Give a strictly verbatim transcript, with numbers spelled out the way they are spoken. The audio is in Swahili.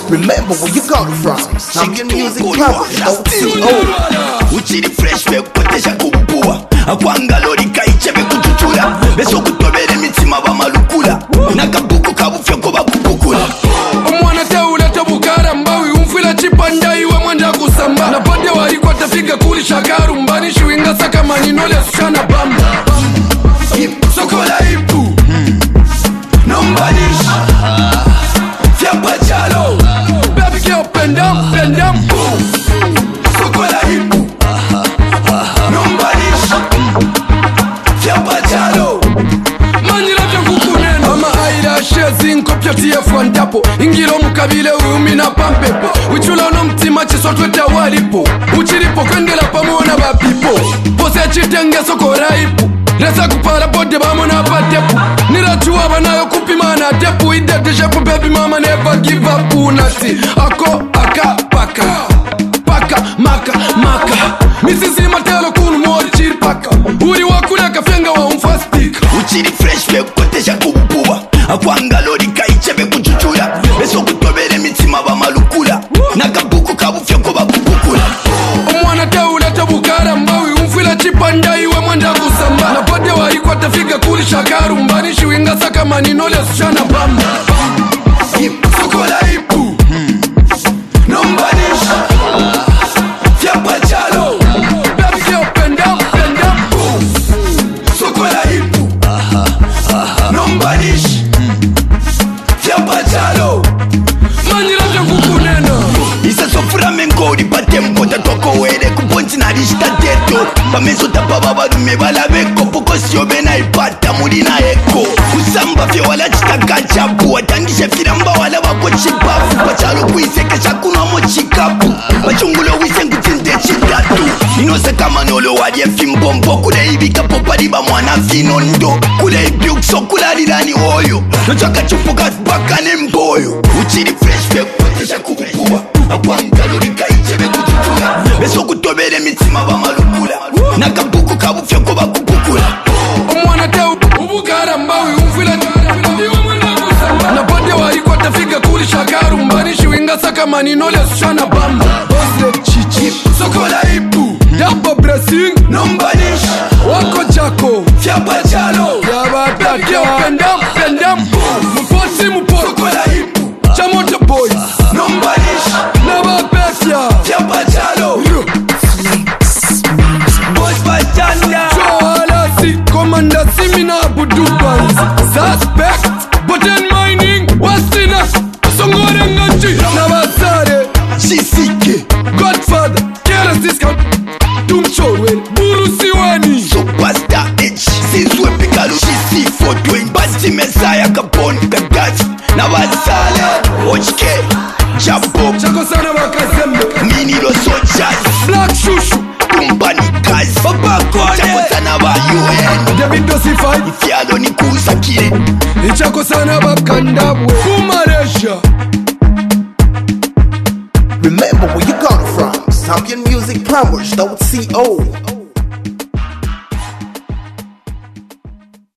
Remember where you got it from. Champion Music Powers, don't see old. Uchiri fresh we kutesha kubua Akwanga lori kaichebe kutuchula Beso kutobele mitima ba malukula Nakabuko kabufya koba kupukula Omwana teula tabukara mbawi Umfila chipanda iwe mwanda kusamba Na pande wa hiko tafiga kuli shagaru Mbani shiwinga saka maninole sushana bamba Sokola ipu Nombanish Fiapa chalo Baby girl bend down, bend down Sokola ipu Nombanish Fiapa chalo Manjila kukunena Mama aida shezi nkopya tiye fwantapo Ingilo mukabile umina pampepo Wichula no mtima chisotweta walipo Uchiripo kwendela pamona bapipo Pose chitenge sokora ipu Resa kupara bode bamona batepu Nirachuwa banayo kupimana tepu Idete shepu baby mama never give up unati Ako aka paka Paka maka maka Misisi matelo kunu mori chiri paka Uri wakuleka fenga wa umfastika Uchiri fresh we kutesha kubua Akwanga lori kaichebe kuchuchula Beso kutobele mitima ba malukula Nakabuko kabufya koba kupukula Omwana teula tabukara mbawi Umfila chipanda iwe mwanda kusamba Na pande wa hiko tafiga kuli shagaru Mbani shiwinga saka maninole sushana bamba Sokola ipu Nombanish Fiapa chalo Baby girl bend down, bend down Sokola ipu Nombanish Fiapa chalo Manjila kukunena Isa sofura mengo ripate mkota toko wele Kuponti na rishita teto Pameso tapa baba dume bala beko Poko siyo bena ipata mulina eko Kusamba fye wala chitaka chapu Watandishe firamba wala wako chipafu Pachalo kuiseke shakuna mo chikapu Pachungulo wise nkutinde chitatu Inose kama nolo wadye fimbombo Kule ibika popariba mwana fino ndo Kule ibiukso kula lirani oyo Nochaka chupuka spakane mboyo Uchiri fresh fye kutesha kupua Akwanga lori kaichebe kutuchula Beso kutobele mitima ba malukula Nakabuko kabufya koba kupukula Omwana teu ubukara mbawi umfila Na pande wa hiko tafiga kuli shagaru Mbani shiwinga saka maninole sushana bamba Ose chichi Sokola ipu Dapa pressing Nombanish Wako chako Fiapa chalo Fiaba takia Pendam, pendam Mposi mposi Sokola ipu Chamoto boys Nombanish Naba pefya Fiapa chalo Boys bastanda Choalasi Commander Simina Budubans Suspect Button mining Wasina Songore nganchi Nabasare Shisike Godfather Kera Siska Tumchorwe Buru Siwani Superstar H Sizwe Pikalo Shisi Fotwe Basti Messiah Capone Kagazi Nabasale Ochke Jabo Chako sana wakazembe Minilo Sochas Black Shushu Kumbani Kazi Papa Kone Chako sana ba U N David Dosify Fialo ni kusakire Ichako sana bakandabwe Kumaresha Remember where you got it from. Champion Music Powers, don't see old.